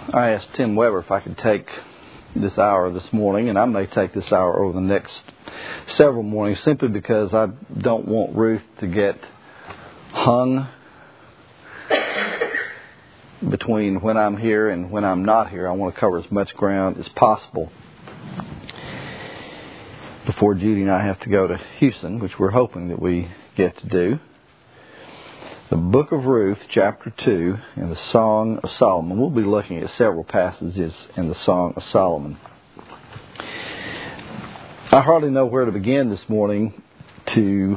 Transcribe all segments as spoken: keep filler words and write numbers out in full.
I asked Tim Weber if I could take this hour this morning, and I may take this hour over the next several mornings simply because I don't want Ruth to get hung between when I'm here and when I'm not here. I want to cover as much ground as possible before Judy and I have to go to Houston, which we're hoping that we get to do. The book of Ruth, chapter two, and the Song of Solomon. We'll be looking at several passages in the Song of Solomon. I hardly know where to begin this morning to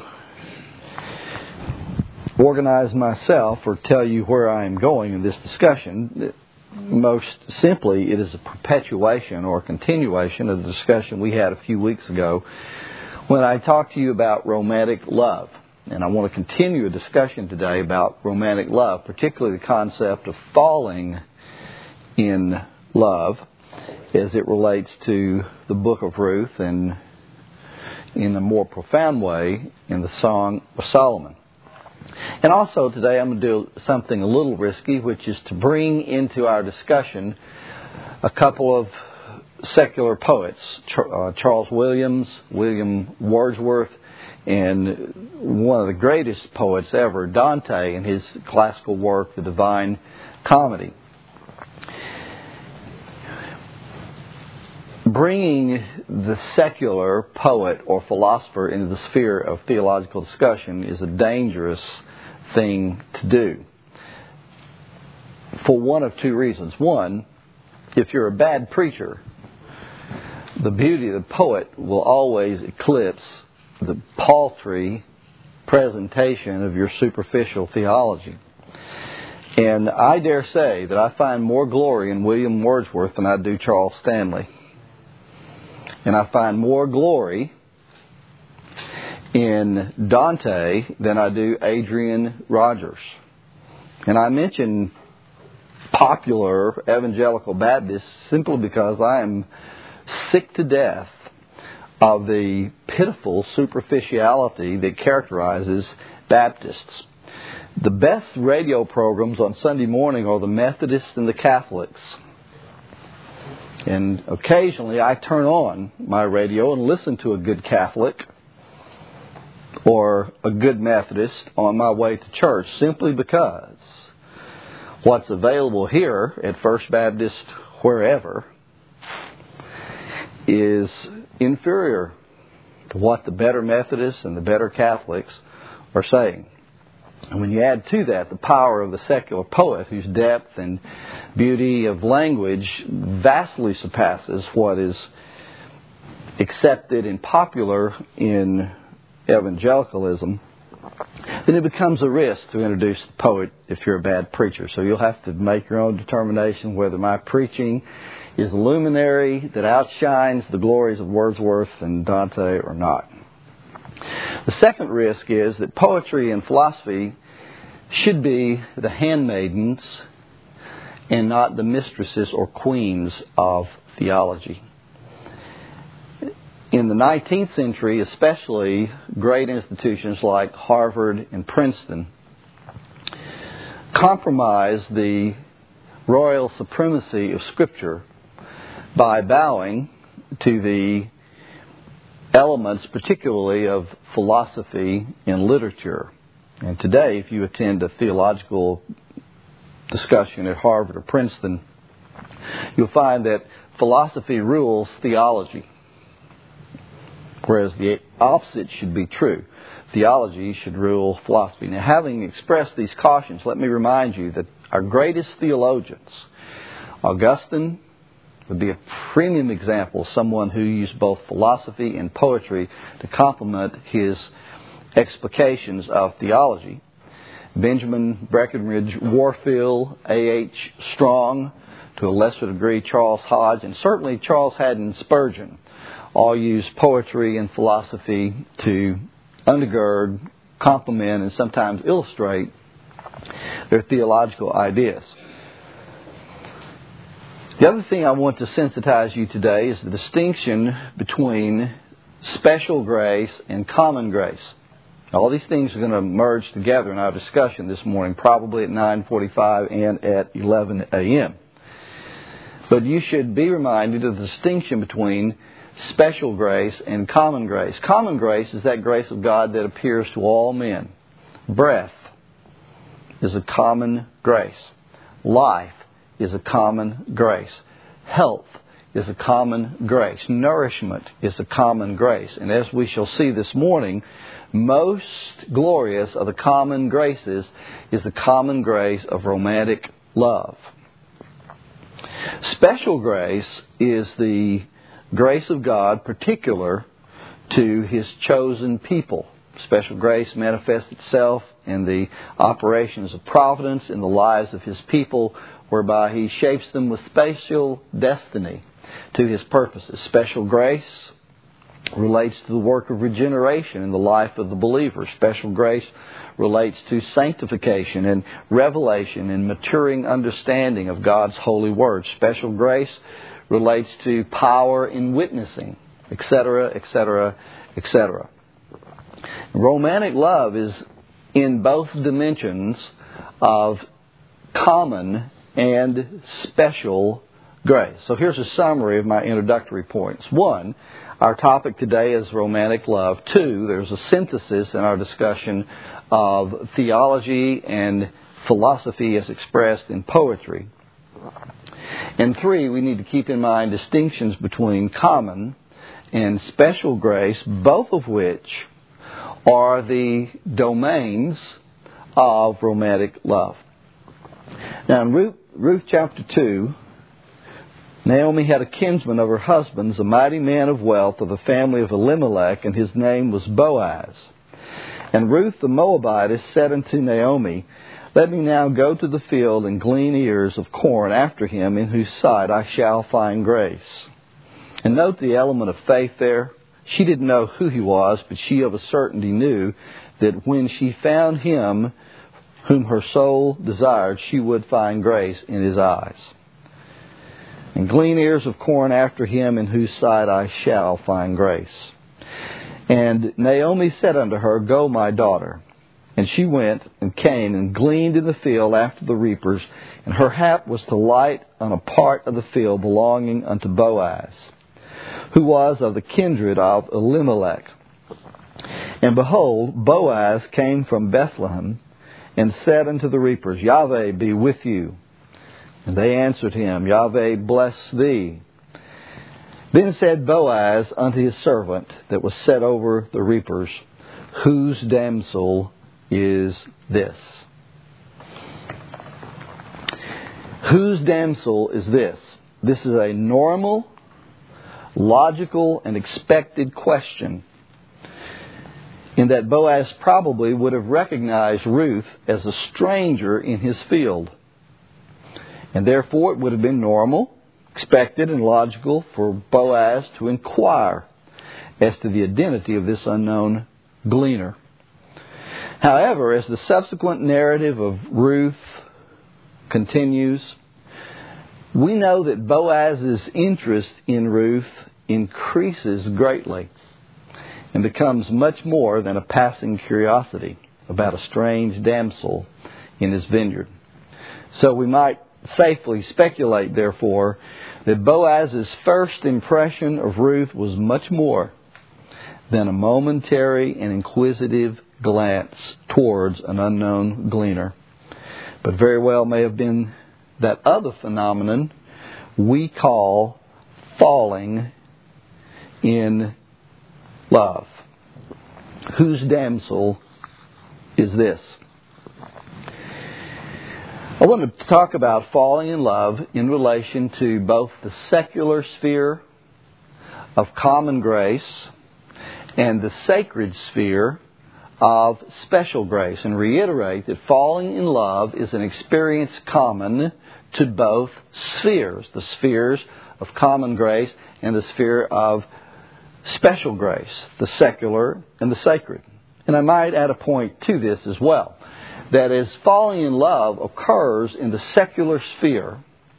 organize myself or tell you where I am going in this discussion. Most simply, it is a perpetuation or continuation of the discussion we had a few weeks ago when I talked to you about romantic love. And I want to continue a discussion today about romantic love, particularly the concept of falling in love as it relates to the book of Ruth and in a more profound way in the Song of Solomon. And also today I'm going to do something a little risky, which is to bring into our discussion a couple of secular poets, Charles Williams, William Wordsworth, and one of the greatest poets ever, Dante, in his classical work, The Divine Comedy. Bringing the secular poet or philosopher into the sphere of theological discussion is a dangerous thing to do for one of two reasons. One, if you're a bad preacher, the beauty of the poet will always eclipse the paltry presentation of your superficial theology. And I dare say that I find more glory in William Wordsworth than I do Charles Stanley. And I find more glory in Dante than I do Adrian Rogers. And I mention popular evangelical Baptists simply because I am sick to death of the pitiful superficiality that characterizes Baptists. The best radio programs on Sunday morning are the Methodists and the Catholics. And occasionally I turn on my radio and listen to a good Catholic or a good Methodist on my way to church simply because what's available here at First Baptist wherever is inferior to what the better Methodists and the better Catholics are saying. And when you add to that the power of the secular poet, whose depth and beauty of language vastly surpasses what is accepted and popular in evangelicalism, then it becomes a risk to introduce the poet if you're a bad preacher. So you'll have to make your own determination whether my preaching is a luminary that outshines the glories of Wordsworth and Dante or not. The second risk is that poetry and philosophy should be the handmaidens and not the mistresses or queens of theology. In the nineteenth century, especially, great institutions like Harvard and Princeton compromised the royal supremacy of Scripture by bowing to the elements, particularly of philosophy and literature. And today, if you attend a theological discussion at Harvard or Princeton, you'll find that philosophy rules theology, whereas the opposite should be true. Theology should rule philosophy. Now, having expressed these cautions, let me remind you that our greatest theologians, Augustine, would be a premium example of someone who used both philosophy and poetry to complement his explications of theology. Benjamin Breckinridge Warfield, A H Strong, to a lesser degree Charles Hodge, and certainly Charles Haddon Spurgeon all used poetry and philosophy to undergird, complement, and sometimes illustrate their theological ideas. The other thing I want to sensitize you today is the distinction between special grace and common grace. All these things are going to merge together in our discussion this morning, probably at nine forty-five and at eleven a.m. But you should be reminded of the distinction between special grace and common grace. Common grace is that grace of God that appears to all men. Breath is a common grace. Life is a common grace. Health is a common grace. Nourishment is a common grace. And as we shall see this morning, most glorious of the common graces is the common grace of romantic love. Special grace is the grace of God particular to His chosen people. Special grace manifests itself in the operations of providence in the lives of His people, whereby He shapes them with spatial destiny to His purposes. Special grace relates to the work of regeneration in the life of the believer. Special grace relates to sanctification and revelation and maturing understanding of God's holy word. Special grace relates to power in witnessing, et cetera, et cetera, et cetera. Romantic love is in both dimensions of common and special grace. So here's a summary of my introductory points. One, our topic today is romantic love. Two, there's a synthesis in our discussion of theology and philosophy as expressed in poetry. And three, we need to keep in mind distinctions between common and special grace, both of which are the domains of romantic love. Now in Ruth, Ruth chapter two, Naomi had a kinsman of her husband's, a mighty man of wealth of the family of Elimelech, and his name was Boaz. And Ruth the Moabitess said unto Naomi, Let me now go to the field and glean ears of corn after him, in whose sight I shall find grace. And note the element of faith there. She didn't know who he was, but she of a certainty knew that when she found him whom her soul desired, she would find grace in his eyes. And glean ears of corn after him, in whose sight I shall find grace. And Naomi said unto her, Go, my daughter. And she went and came and gleaned in the field after the reapers, and her hap was to light on a part of the field belonging unto Boaz, who was of the kindred of Elimelech. And behold, Boaz came from Bethlehem, and said unto the reapers, Yahweh be with you. And they answered him, Yahweh bless thee. Then said Boaz unto his servant that was set over the reapers, Whose damsel is this? Whose damsel is this? This is a normal, logical, and expected question, in that Boaz probably would have recognized Ruth as a stranger in his field. And therefore it would have been normal, expected, and logical for Boaz to inquire as to the identity of this unknown gleaner. However, as the subsequent narrative of Ruth continues, we know that Boaz's interest in Ruth increases greatly and becomes much more than a passing curiosity about a strange damsel in his vineyard. So we might safely speculate, therefore, that Boaz's first impression of Ruth was much more than a momentary and inquisitive glance towards an unknown gleaner, but very well may have been that other phenomenon we call falling in love. Whose damsel is this? I want to talk about falling in love in relation to both the secular sphere of common grace and the sacred sphere of special grace, and reiterate that falling in love is an experience common to both spheres, the spheres of common grace and the sphere of special grace, the secular and the sacred. And I might add a point to this as well, that as falling in love occurs in the secular sphere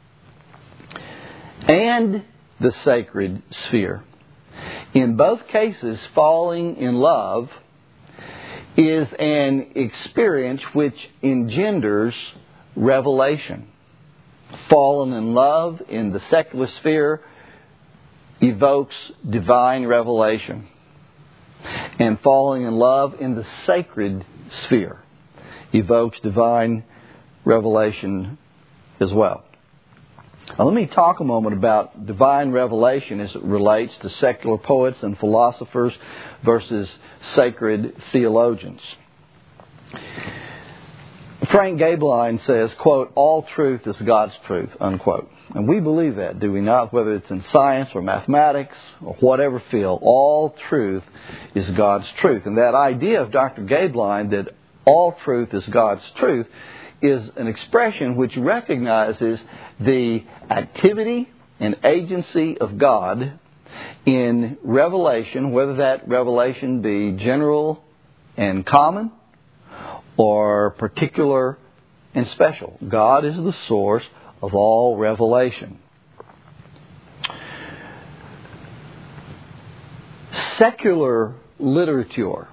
and the sacred sphere, in both cases, falling in love is an experience which engenders revelation. falling in love in the secular sphere evokes divine revelation. And falling in love in the sacred sphere evokes divine revelation as well. Now, let me talk a moment about divine revelation as it relates to secular poets and philosophers versus sacred theologians. Frank Gaebelein says, quote, all truth is God's truth, unquote. And we believe that, do we not? Whether it's in science or mathematics or whatever field, all truth is God's truth. And that idea of Doctor Gaebelein that all truth is God's truth is an expression which recognizes the activity and agency of God in revelation, whether that revelation be general and common or particular and special. God is the source of all revelation. Secular literature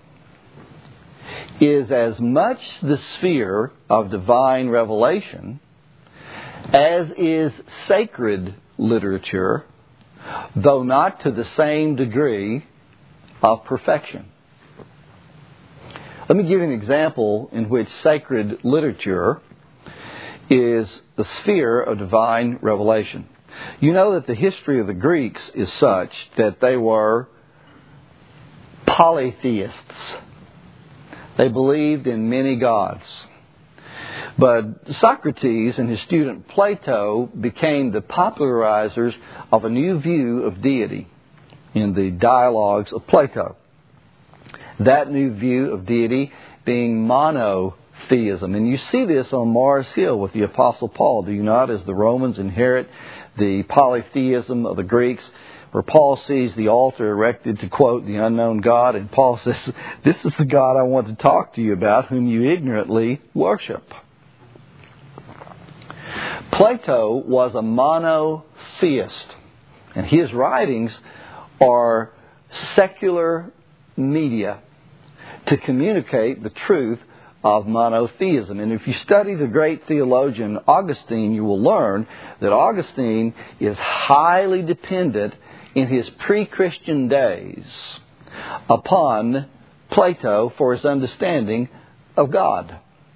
is as much the sphere of divine revelation as is sacred literature, though not to the same degree of perfection. Let me give you an example in which sacred literature is the sphere of divine revelation. You know that the history of the Greeks is such that they were polytheists. They believed in many gods. But Socrates and his student Plato became the popularizers of a new view of deity in the dialogues of Plato. That new view of deity being monotheism. And you see this on Mars Hill with the Apostle Paul, do you not? As the Romans inherit the polytheism of the Greeks, where Paul sees the altar erected to, quote, the unknown God, and Paul says, this is the God I want to talk to you about, whom you ignorantly worship. Plato was a monotheist, and his writings are secular media to communicate the truth of monotheism. And if you study the great theologian Augustine, you will learn that Augustine is highly dependent in his pre-Christian days upon Plato for his understanding of God.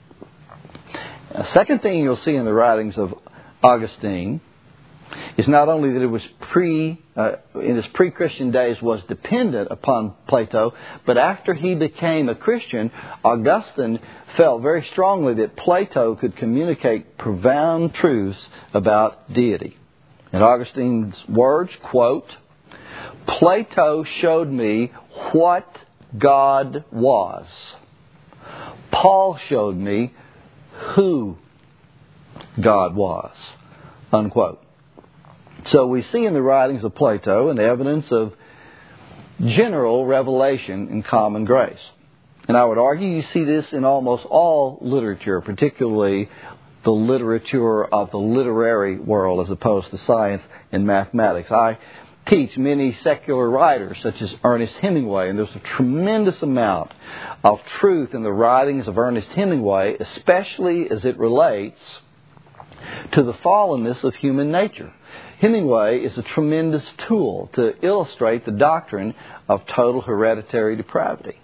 A second thing you'll see in the writings of Augustine is not only that it was pre, uh, in his pre-Christian days was dependent upon Plato, but after he became a Christian, Augustine felt very strongly that Plato could communicate profound truths about deity. In Augustine's words, quote, Plato showed me what God was. Paul showed me who God was, unquote. So we see in the writings of Plato an evidence of general revelation in common grace. And I would argue you see this in almost all literature, particularly the literature of the literary world as opposed to science and mathematics. I teach many secular writers such as Ernest Hemingway, and there's a tremendous amount of truth in the writings of Ernest Hemingway, especially as it relates to the fallenness of human nature. Hemingway is a tremendous tool to illustrate the doctrine of total hereditary depravity.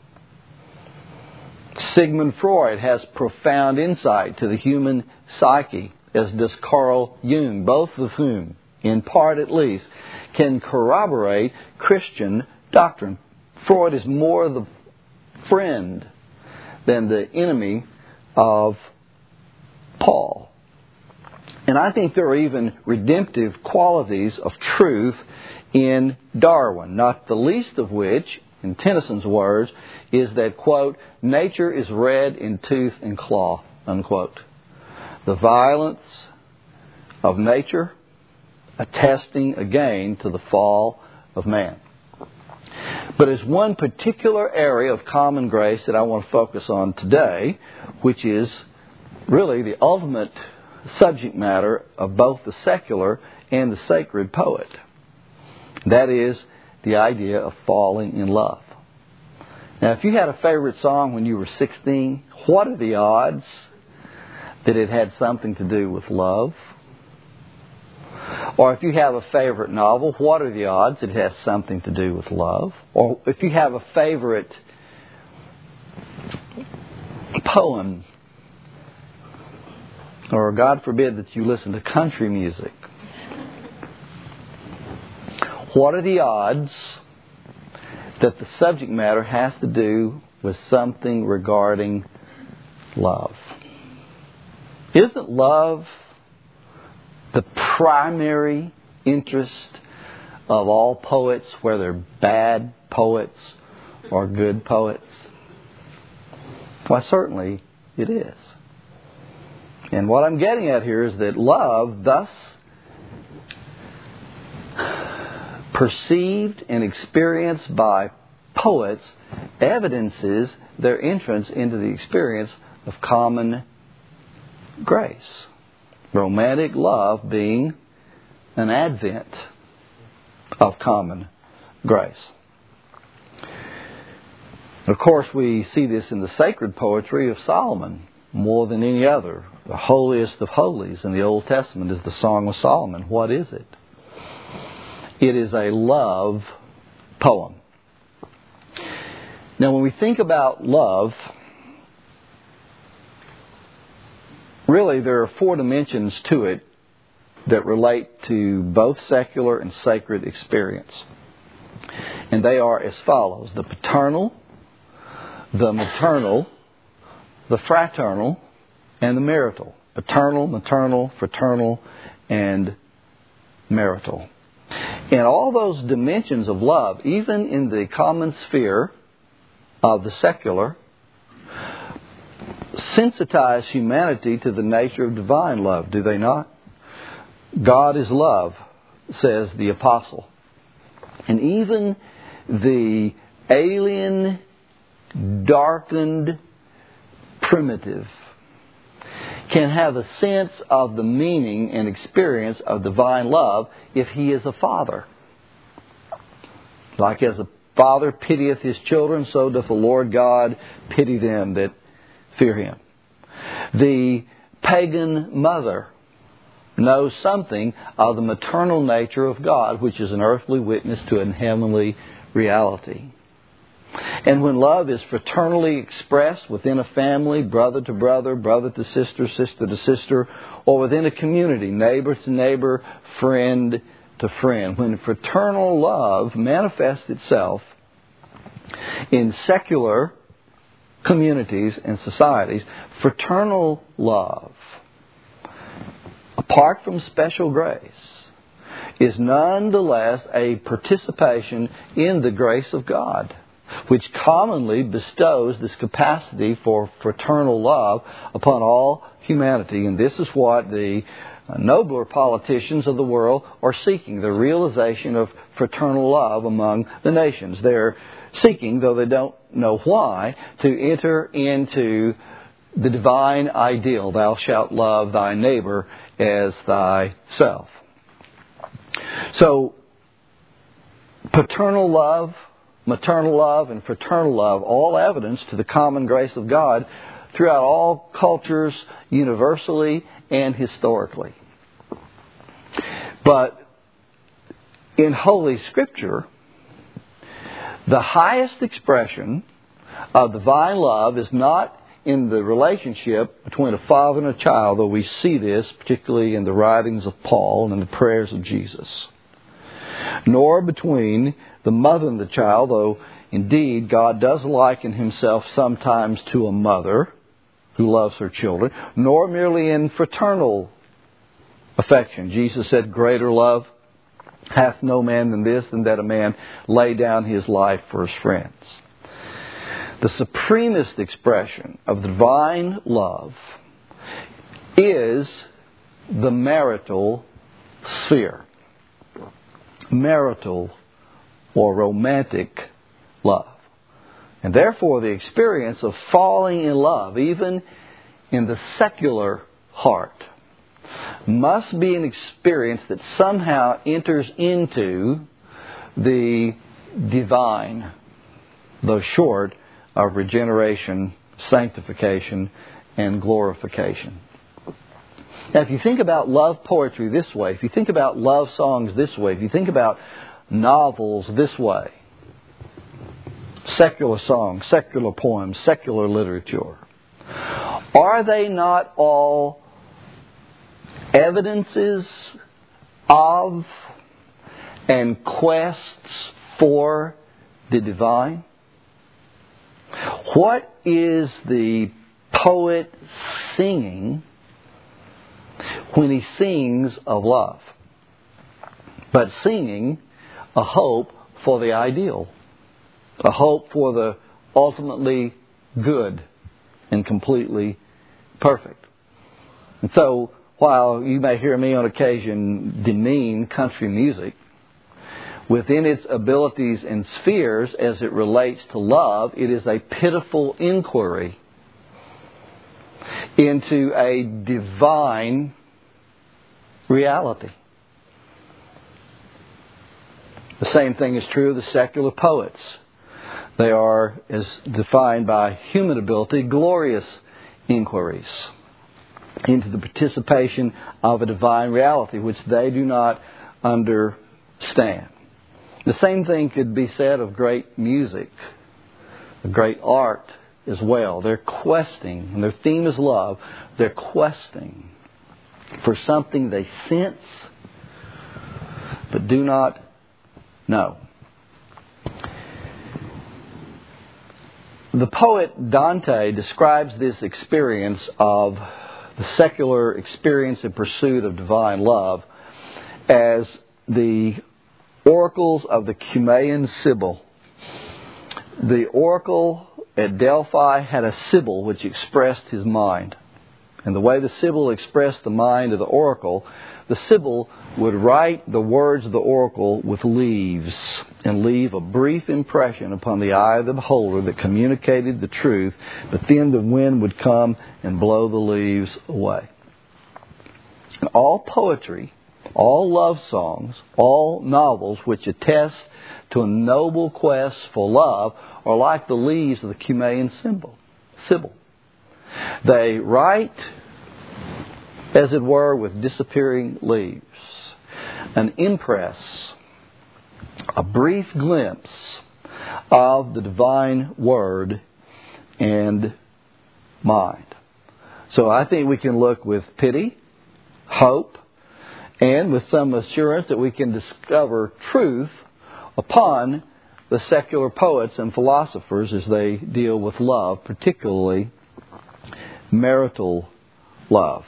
Sigmund Freud has profound insight to the human psyche, as does Carl Jung, both of whom, in part at least, can corroborate Christian doctrine. Freud is more the friend than the enemy of Paul. And I think there are even redemptive qualities of truth in Darwin, not the least of which, in Tennyson's words, is that, quote, nature is red in tooth and claw, unquote. The violence of nature attesting again to the fall of man. But there's one particular area of common grace that I want to focus on today, which is really the ultimate subject matter of both the secular and the sacred poet. That is the idea of falling in love. Now, if you had a favorite song when you were sixteen, what are the odds that it had something to do with love? Or if you have a favorite novel, what are the odds it has something to do with love? Or if you have a favorite poem, or God forbid that you listen to country music, what are the odds that the subject matter has to do with something regarding love? Isn't love the primary interest of all poets, whether bad poets or good poets? Why, certainly it is. And what I'm getting at here is that love, thus perceived and experienced by poets, evidences their entrance into the experience of common grace. Romantic love being an advent of common grace. Of course, we see this in the sacred poetry of Solomon more than any other. The holiest of holies in the Old Testament is the Song of Solomon. What is it? It is a love poem. Now, when we think about love, really there are four dimensions to it that relate to both secular and sacred experience. And they are as follows: the paternal, the maternal, the fraternal, and the marital. Paternal, maternal, fraternal, and marital. And all those dimensions of love, even in the common sphere of the secular, sensitize humanity to the nature of divine love, do they not? God is love, says the apostle. And even the alien, darkened, primitive can have a sense of the meaning and experience of divine love if he is a father. Like as a father pitieth his children, so doth the Lord God pity them that fear him. The pagan mother knows something of the maternal nature of God, which is an earthly witness to a heavenly reality. And when love is fraternally expressed within a family, brother to brother, brother to sister, sister to sister, or within a community, neighbor to neighbor, friend to friend, when fraternal love manifests itself in secular communities and societies, fraternal love, apart from special grace, is nonetheless a participation in the grace of God, which commonly bestows this capacity for fraternal love upon all humanity. And this is what the nobler politicians of the world are seeking, the realization of fraternal love among the nations. They're seeking, though they don't know why, to enter into the divine ideal, thou shalt love thy neighbor as thyself. So, paternal love, maternal love, and fraternal love, all evidence to the common grace of God throughout all cultures, universally and historically. But in Holy Scripture, the highest expression of divine love is not in the relationship between a father and a child, though we see this particularly in the writings of Paul and in the prayers of Jesus, nor between the mother and the child, though indeed God does liken himself sometimes to a mother who loves her children, nor merely in fraternal affection. Jesus said, greater love hath no man than this, than that a man lay down his life for his friends. The supremest expression of divine love is the marital sphere. Marital or romantic love. And therefore the experience of falling in love, even in the secular heart, must be an experience that somehow enters into the divine, though short of regeneration, sanctification, and glorification. Now, if you think about love poetry this way, if you think about love songs this way, if you think about novels this way, secular songs, secular poems, secular literature, are they not all evidences of and quests for the divine? What is the poet singing when he sings of love? But singing a hope for the ideal, a hope for the ultimately good and completely perfect. And so, while you may hear me on occasion demean country music, within its abilities and spheres as it relates to love, it is a pitiful inquiry into a divine reality. The same thing is true of the secular poets. They are, as defined by human ability, glorious inquiries into the participation of a divine reality which they do not understand. The same thing could be said of great music, of great art as well. They're questing, and their theme is love. They're questing for something they sense but do not know. The poet Dante describes this experience of the secular experience and pursuit of divine love as the oracles of the Cumaean Sibyl. The oracle at Delphi had a Sibyl which expressed his mind. And the way the Sibyl expressed the mind of the oracle, the Sibyl would write the words of the oracle with leaves and leave a brief impression upon the eye of the beholder that communicated the truth, but then the wind would come and blow the leaves away. And all poetry, all love songs, all novels which attest to a noble quest for love are like the leaves of the Cumaean Sibyl. They write, as it were, with disappearing leaves, an impress, a brief glimpse of the divine word and mind. So I think we can look with pity, hope, and with some assurance that we can discover truth upon the secular poets and philosophers as they deal with love, particularly marital love.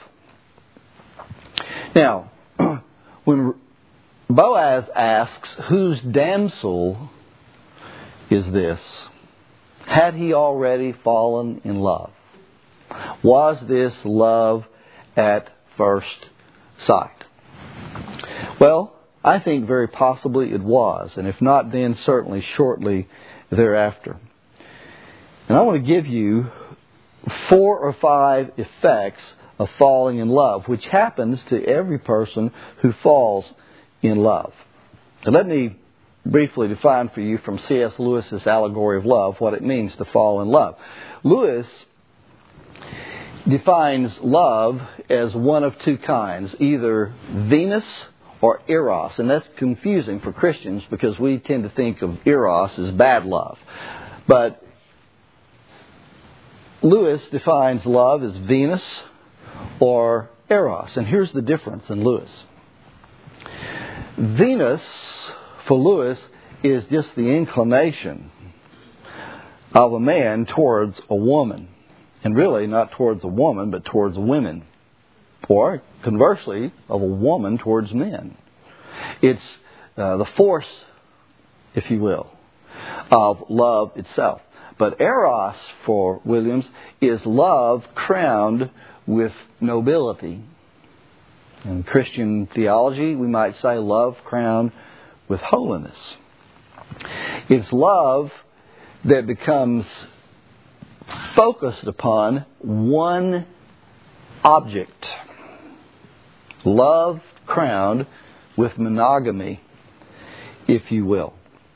Now, when Boaz asks, whose damsel is this? Had he already fallen in love? Was this love at first sight? Well, I think very possibly it was, and if not then, certainly shortly thereafter. And I want to give you four or five effects of falling in love, which happens to every person who falls in love. So let me briefly define for you from C S Lewis's Allegory of Love what it means to fall in love. Lewis defines love as one of two kinds, either Venus or Eros. And that's confusing for Christians because we tend to think of Eros as bad love. But Lewis defines love as Venus or Eros. And here's the difference in Lewis. Venus, for Lewis, is just the inclination of a man towards a woman. And really not towards a woman, but towards women. Or, conversely, of a woman towards men. It's uh, the force, if you will, of love itself. But Eros, for Williams, is love crowned with nobility. In Christian theology, we might say love crowned with holiness. It's love that becomes focused upon one object. Love crowned with monogamy, if you will.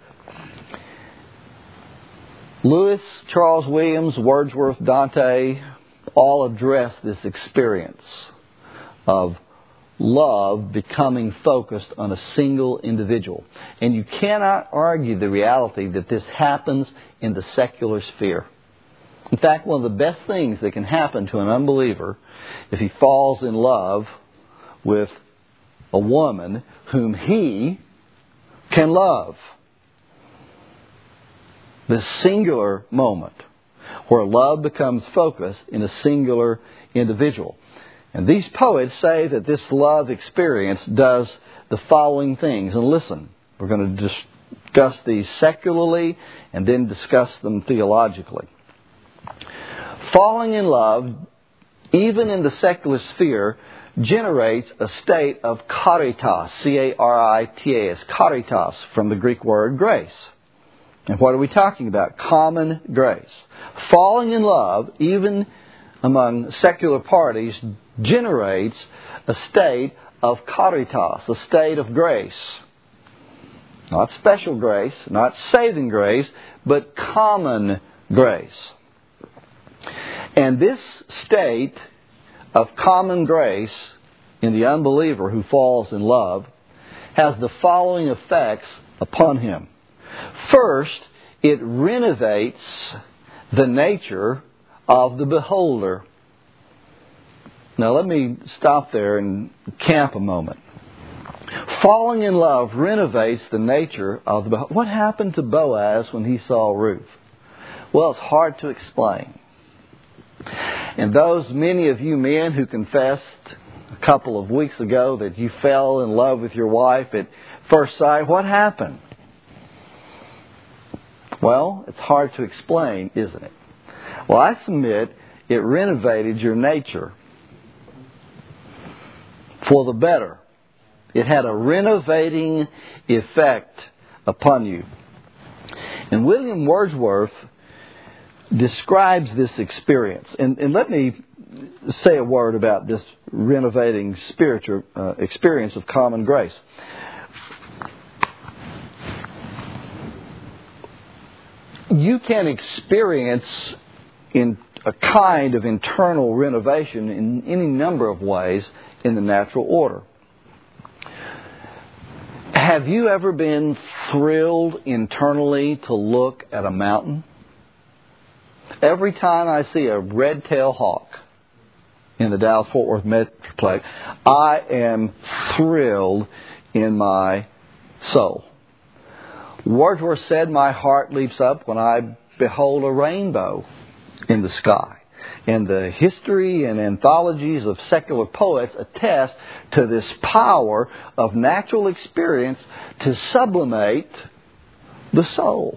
Lewis, Charles Williams, Wordsworth, Dante all address this experience of love becoming focused on a single individual. And you cannot argue the reality that this happens in the secular sphere. In fact, one of the best things that can happen to an unbeliever if he falls in love with a woman whom he can love. The singular moment where love becomes focused in a singular individual. And these poets say that this love experience does the following things. And listen, we're going to discuss these secularly and then discuss them theologically. Falling in love, even in the secular sphere, generates a state of caritas, C A R I T A S, caritas, from the Greek word grace. And what are we talking about? Common grace. Falling in love, even among secular parties, generates a state of caritas, a state of grace. Not special grace, not saving grace, but common grace. And this state of common grace in the unbeliever who falls in love has the following effects upon him. First, it renovates the nature of the beholder. Now let me stop there and camp a moment. Falling in love renovates the nature of the beholder. What happened to Boaz when he saw Ruth? Well, it's hard to explain. And those many of you men who confessed a couple of weeks ago that you fell in love with your wife at first sight, what happened? Well, it's hard to explain, isn't it? Well, I submit it renovated your nature for the better. It had a renovating effect upon you. And William Wordsworth describes this experience. And, and let me say a word about this renovating spiritual uh, experience of common grace. You can experience in a kind of internal renovation in any number of ways in the natural order. Have you ever been thrilled internally to look at a mountain? Every time I see a red-tailed hawk in the Dallas-Fort Worth Metroplex, I am thrilled in my soul. Wordsworth said, "My heart leaps up when I behold a rainbow in the sky." And the history and anthologies of secular poets attest to this power of natural experience to sublimate the soul.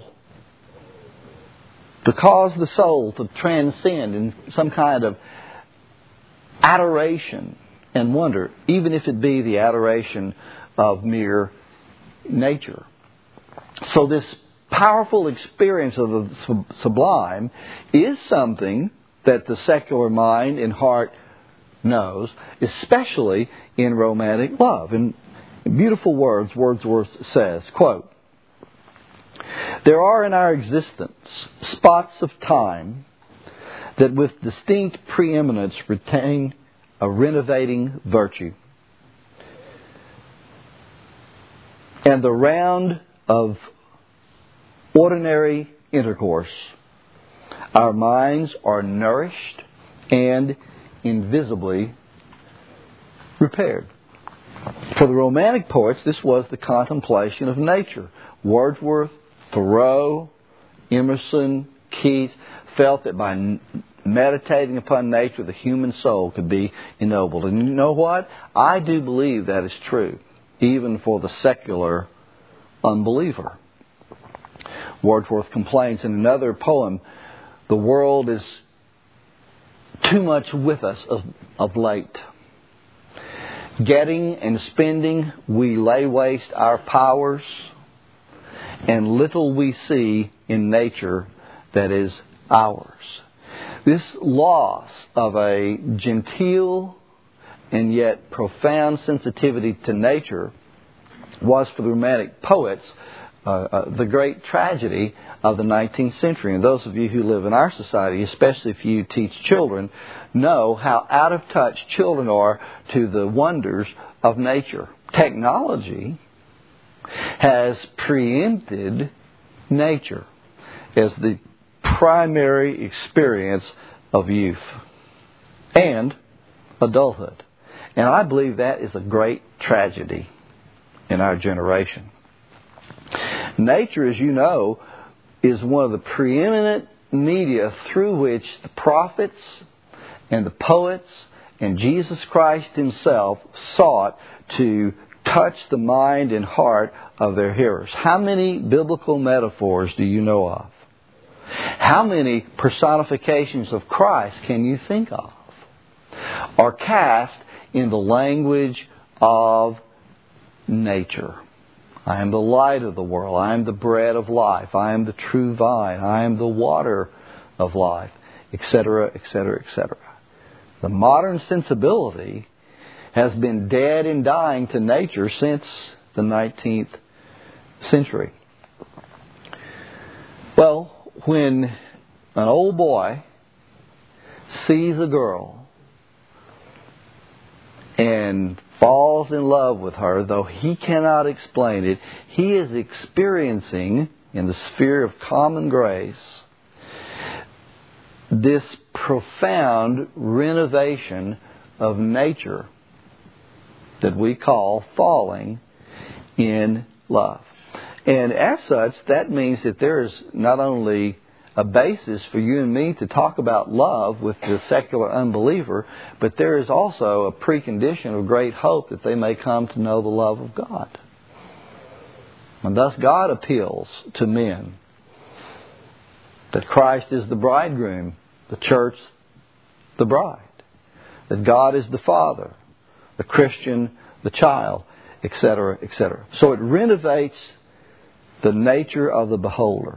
To cause the soul to transcend in some kind of adoration and wonder, even if it be the adoration of mere nature. So this powerful experience of the sublime is something that the secular mind and heart knows, especially in romantic love. In beautiful words, Wordsworth says, quote, "There are in our existence spots of time that with distinct preeminence retain a renovating virtue. And the round of ordinary intercourse, our minds are nourished and invisibly repaired." For the Romantic poets, this was the contemplation of nature. Wordsworth, Thoreau, Emerson, Keats felt that by meditating upon nature, the human soul could be ennobled. And you know what? I do believe that is true, even for the secular unbeliever. Wordsworth complains in another poem, "The world is too much with us of, of late. Getting and spending, we lay waste our powers, and little we see in nature that is ours." This loss of a genteel and yet profound sensitivity to nature was for the Romantic poets uh, uh, the great tragedy of the nineteenth century. And those of you who live in our society, especially if you teach children, know how out of touch children are to the wonders of nature. Technology has preempted nature as the primary experience of youth and adulthood. And I believe that is a great tragedy in our generation. Nature, as you know, is one of the preeminent media through which the prophets and the poets and Jesus Christ Himself sought to touch the mind and heart of their hearers. How many biblical metaphors do you know of? How many personifications of Christ can you think of? Are cast in the language of nature. I am the light of the world. I am the bread of life. I am the true vine. I am the water of life, et cetera, et cetera, et cetera. The modern sensibility has been dead and dying to nature since the nineteenth century. Well, when an old boy sees a girl and falls in love with her, though he cannot explain it, he is experiencing, in the sphere of common grace, this profound renovation of nature that we call falling in love. And as such, that means that there is not only a basis for you and me to talk about love with the secular unbeliever, but there is also a precondition of great hope that they may come to know the love of God. And thus God appeals to men that Christ is the bridegroom, the church the bride, that God is the Father, the Christian the child, et cetera, et cetera. So it renovates the nature of the beholder.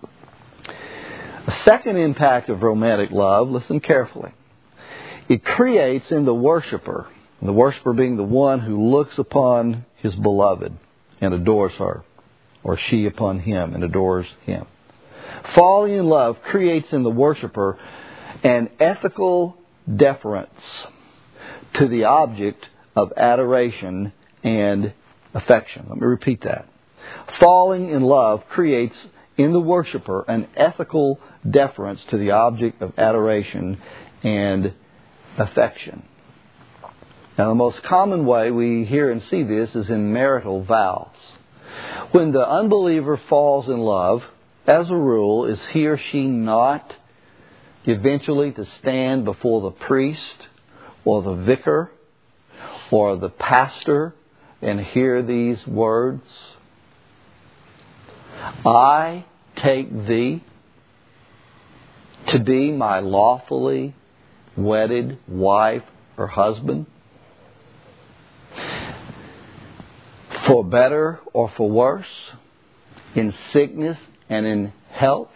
A second impact of romantic love, listen carefully. It creates in the worshiper, the worshiper being the one who looks upon his beloved and adores her, or she upon him and adores him. Falling in love creates in the worshiper an ethical deference to the object of adoration and affection. Let me repeat that. Falling in love creates in the worshiper an ethical deference to the object of adoration and affection. Now, the most common way we hear and see this is in marital vows. When the unbeliever falls in love, as a rule, is he or she not eventually to stand before the priest or the vicar or the pastor and hear these words? I take thee to be my lawfully wedded wife or husband, for better or for worse, in sickness and in health,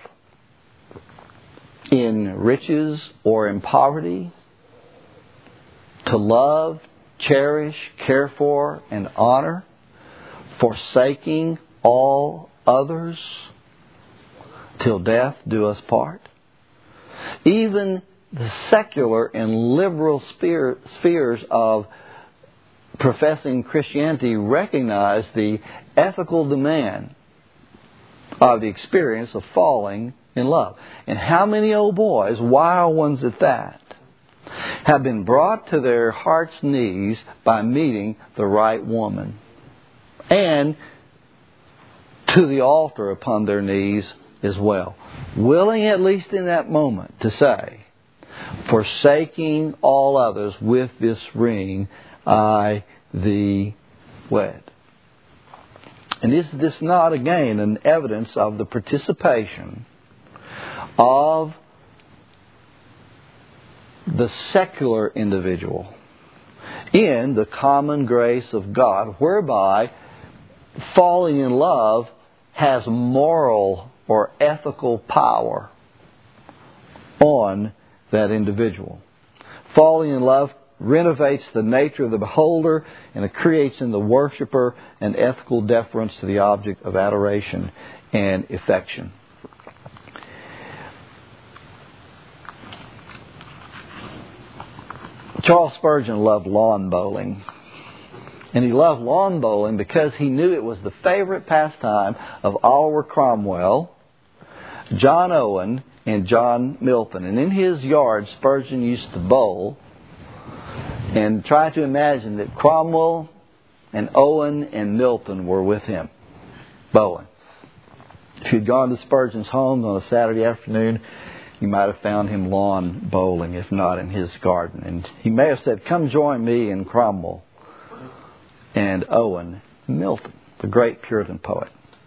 in riches or in poverty, to love, cherish, care for, and honor, forsaking all others, till death do us part. Even the secular and liberal sphere, spheres of professing Christianity recognize the ethical demand of the experience of falling in love. And how many old boys, wild ones at that, have been brought to their heart's knees by meeting the right woman, and to the altar upon their knees as well, willing at least in that moment to say, forsaking all others, with this ring I thee wed. And is this not again an evidence of the participation of the secular individual in the common grace of God, whereby falling in love has moral or ethical power on that individual? Falling in love renovates the nature of the beholder, and it creates in the worshiper an ethical deference to the object of adoration and affection. Charles Spurgeon loved lawn bowling. And he loved lawn bowling because he knew it was the favorite pastime of Oliver Cromwell, John Owen, and John Milton. And in his yard, Spurgeon used to bowl. And try to imagine that Cromwell and Owen and Milton were with him, bowling. If you'd gone to Spurgeon's home on a Saturday afternoon, you might have found him lawn bowling, if not in his garden. And he may have said, "Come join me in Cromwell and Owen Milton," the great Puritan poet.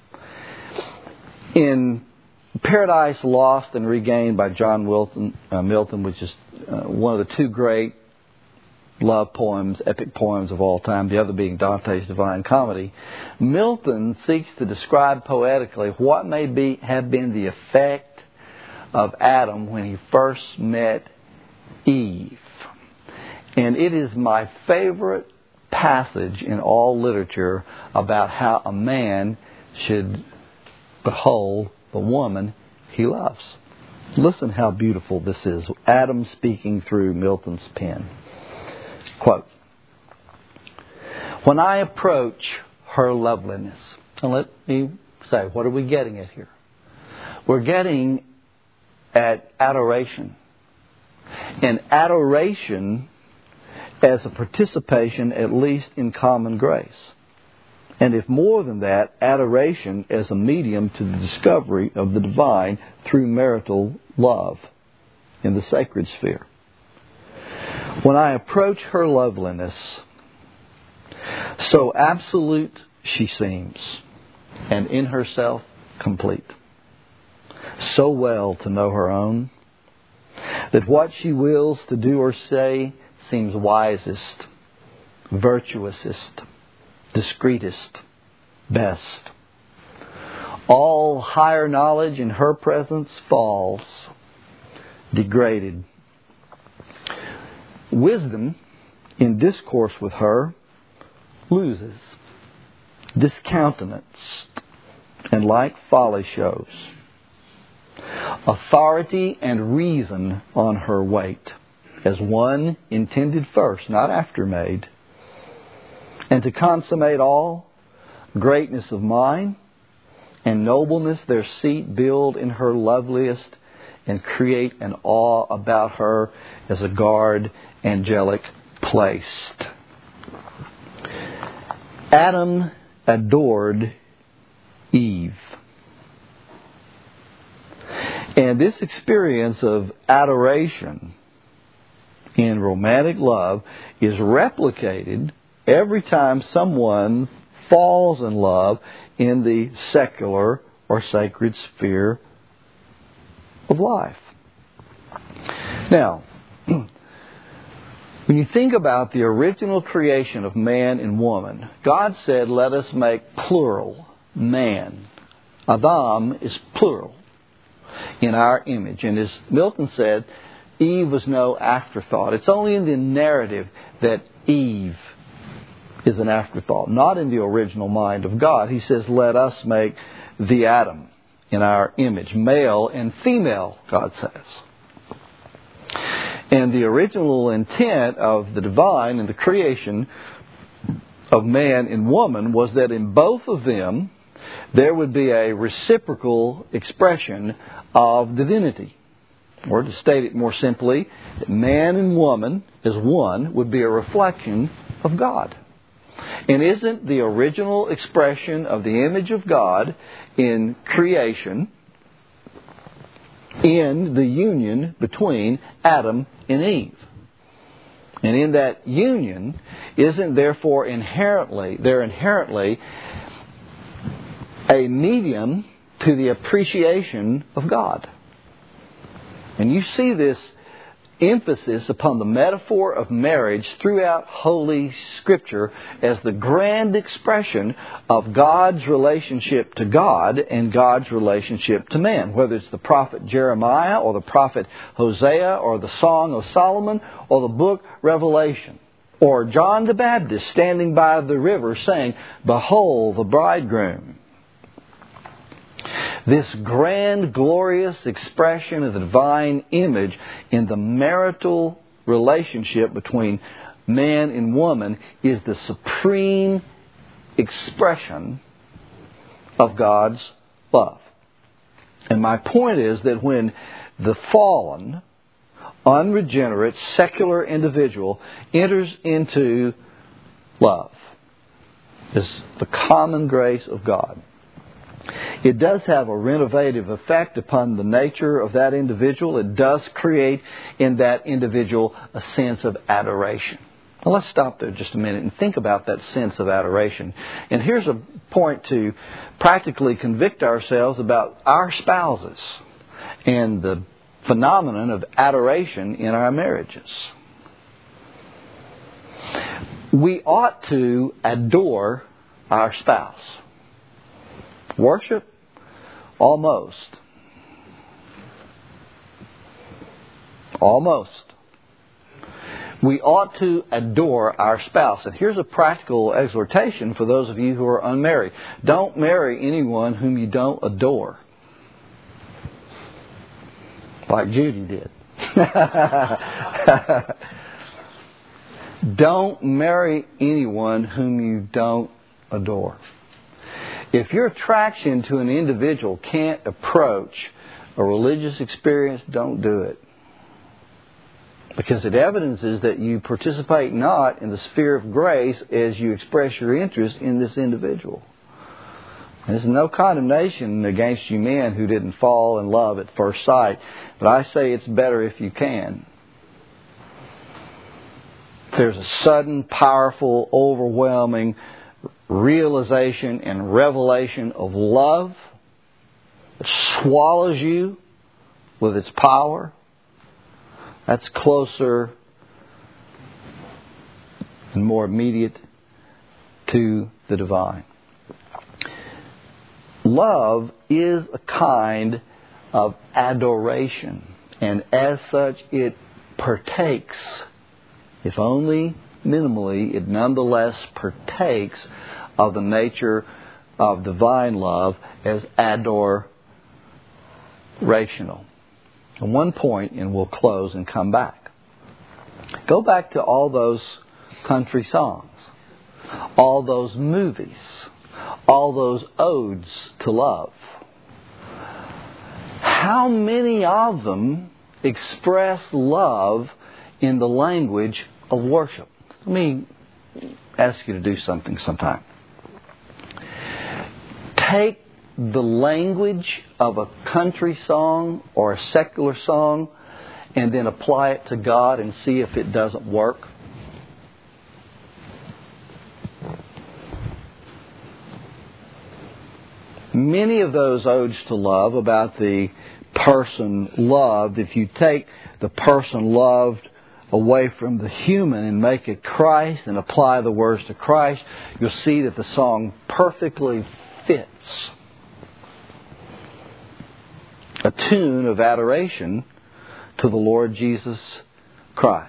In Paradise Lost and Regained by John Wilton, uh, Milton, which is uh, one of the two great love poems, epic poems of all time, the other being Dante's Divine Comedy, Milton seeks to describe poetically what may be have been the effect of Adam when he first met Eve. And it is my favorite passage in all literature about how a man should behold the woman he loves. Listen how beautiful this is. Adam speaking through Milton's pen. Quote, "When I approach her loveliness," and let me say, what are we getting at here? We're getting at adoration. And adoration as a participation at least in common grace. And if more than that, adoration as a medium to the discovery of the divine through marital love in the sacred sphere. When I approach her loveliness, so absolute she seems, and in herself complete. So well to know her own, that what she wills to do or say seems wisest, virtuousest, discreetest, best. All higher knowledge in her presence falls, degraded. Wisdom in discourse with her loses, discountenanced, and like folly shows. Authority and reason on her wait, as one intended first, not after made. And to consummate all, greatness of mind and nobleness their seat build in her loveliest, and create an awe about her as a guard angelic placed. Adam adored Eve. And this experience of adoration in romantic love is replicated every time someone falls in love in the secular or sacred sphere of life. Now, when you think about the original creation of man and woman, God said, "Let us make plural man." Adam is plural in our image. And as Milton said, Eve was no afterthought. It's only in the narrative that Eve is an afterthought, not in the original mind of God. He says, "Let us make the Adam in our image, male and female," God says. And the original intent of the divine and the creation of man and woman was that in both of them there would be a reciprocal expression of divinity. Or to state it more simply, that man and woman as one would be a reflection of God. And isn't the original expression of the image of God in creation in the union between Adam and Eve? And in that union, isn't therefore inherently, there inherently a medium to the appreciation of God? And you see this emphasis upon the metaphor of marriage throughout Holy Scripture as the grand expression of God's relationship to God and God's relationship to man. Whether it's the prophet Jeremiah or the prophet Hosea or the Song of Solomon or the book Revelation. Or John the Baptist standing by the river saying, "Behold the bridegroom." This grand, glorious expression of the divine image in the marital relationship between man and woman is the supreme expression of God's love. And my point is that when the fallen, unregenerate, secular individual enters into love, is the common grace of God, it does have a renovative effect upon the nature of that individual. It does create in that individual a sense of adoration. Well, let's stop there just a minute and think about that sense of adoration. And here's a point to practically convict ourselves about our spouses and the phenomenon of adoration in our marriages. We ought to adore our spouse. Worship? Almost. Almost. We ought to adore our spouse. And here's a practical exhortation for those of you who are unmarried. Don't marry anyone whom you don't adore. Like Judy did. Don't marry anyone whom you don't adore. If your attraction to an individual can't approach a religious experience, don't do it. Because it evidences that you participate not in the sphere of grace as you express your interest in this individual. There's no condemnation against you men who didn't fall in love at first sight. But I say it's better if you can. There's a sudden, powerful, overwhelming realization and revelation of love that swallows you with its power. That's closer and more immediate to the divine. Love is a kind of adoration, and as such it partakes, if only minimally, it nonetheless partakes of the nature of divine love as adorational. And one point, and we'll close and come back. Go back to all those country songs, all those movies, all those odes to love. How many of them express love in the language of worship? Let me ask you to do something sometime. Take the language of a country song or a secular song and then apply it to God and see if it doesn't work. Many of those odes to love about the person loved, if you take the person loved away from the human and make it Christ and apply the words to Christ, you'll see that the song perfectly fits a tune of adoration to the Lord Jesus Christ.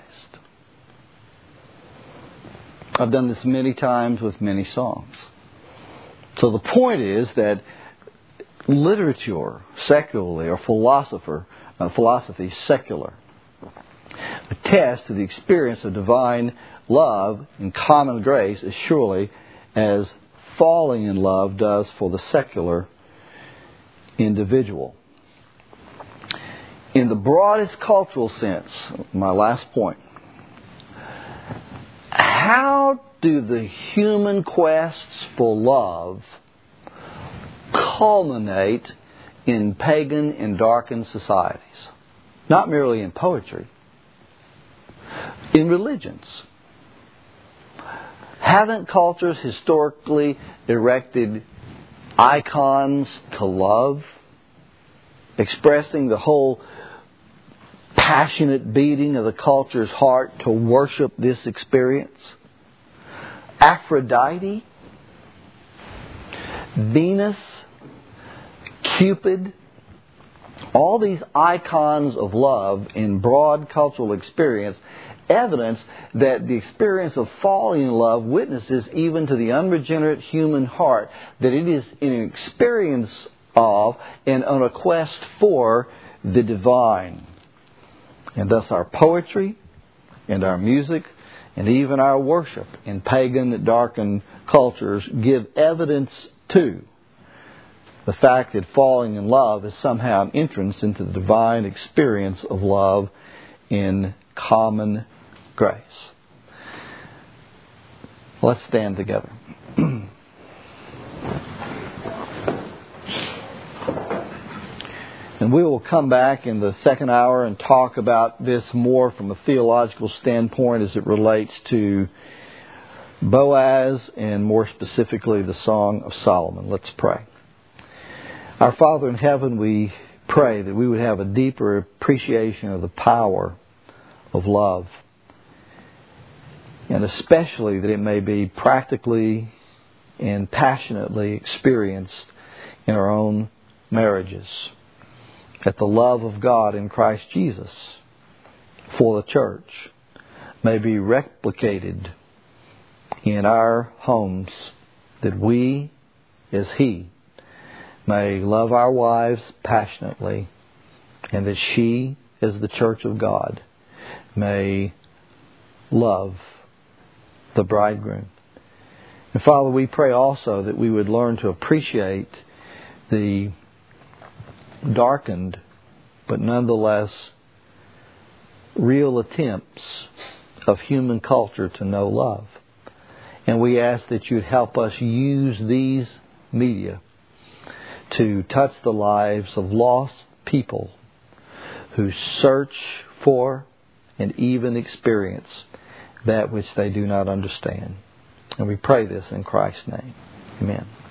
I've done this many times with many songs. So the point is that literature, secularly, or philosopher, uh, philosophy, secular, attest to the experience of divine love and common grace as surely as falling in love does for the secular individual. In the broadest cultural sense, my last point, how do the human quests for love culminate in pagan and darkened societies? Not merely in poetry, in religions. Haven't cultures historically erected icons to love, expressing the whole passionate beating of the culture's heart to worship this experience. Aphrodite, Venus, Cupid, all these icons of love in broad cultural experience evidence that the experience of falling in love witnesses even to the unregenerate human heart that it is an experience of and on a quest for the divine. And thus our poetry and our music and even our worship in pagan, darkened cultures give evidence to the fact that falling in love is somehow an entrance into the divine experience of love in common grace. Let's stand together. And we will come back in the second hour and talk about this more from a theological standpoint as it relates to Boaz and more specifically the Song of Solomon. Let's pray. Our Father in heaven, we pray that we would have a deeper appreciation of the power of love. And especially that it may be practically and passionately experienced in our own marriages. That the love of God in Christ Jesus for the church may be replicated in our homes. That we, as He, may love our wives passionately, and that she, as the church of God, may love the bridegroom. And Father, we pray also that we would learn to appreciate the darkened, but nonetheless real attempts of human culture to know love. And we ask that you'd help us use these media to touch the lives of lost people who search for and even experience that which they do not understand. And we pray this in Christ's name. Amen.